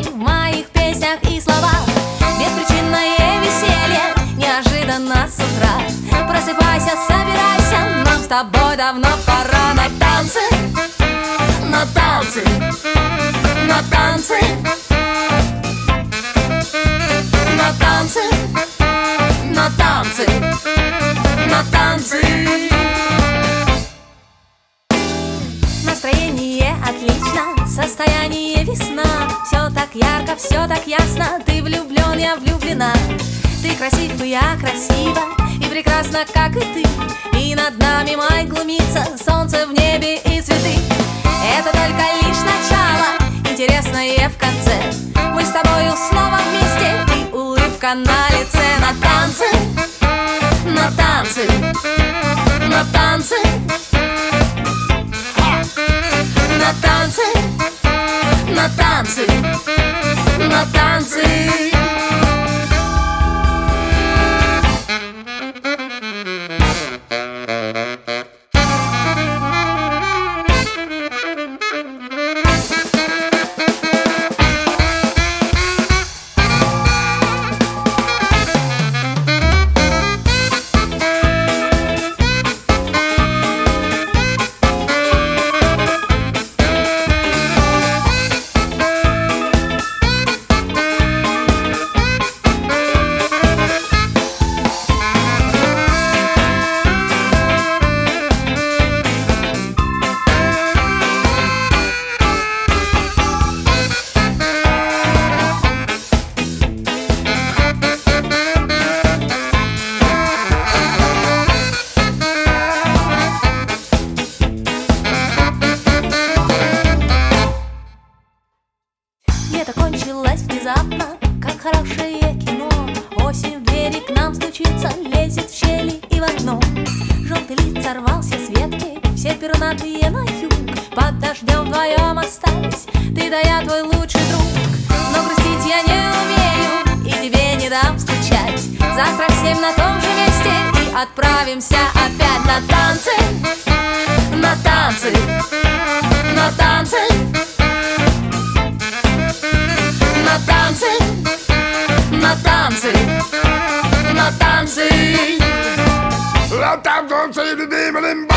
в моих песнях и словах. Беспричинное веселье неожиданно с утра. Просыпайся, собирайся, нам с тобой давно пора на танцы, на танцы, на танцы, на танцы, на танцы, на танцы. Настроение отлично, состояние весна. Все так ярко, все так ясно. Ты влюблен, я влюблена. Ты красив, и я красива, и прекрасна, как и ты. И над нами май глумится, солнце в небе и цветы. Это только лишь начало, интересное в конце. Мы с тобою снова вместе, и улыбка на лице. На танцы, на танцы, на танцы, на танцы, на танцы, на танцы. Лето кончилось внезапно, как хорошее кино. Осень в двери к нам стучится, лезет в щели и в окно. Желтый лист сорвался с ветки, все пернатые на юг. Под дождем вдвоем остались, ты да я, твой лучший друг. Но грустить я не умею, и тебе не дам скучать. Завтра в 7 на том же месте, и отправимся опять на танцы, на танцы, на танцы, на танцы, на танцы, на танцы. La tanza non sei di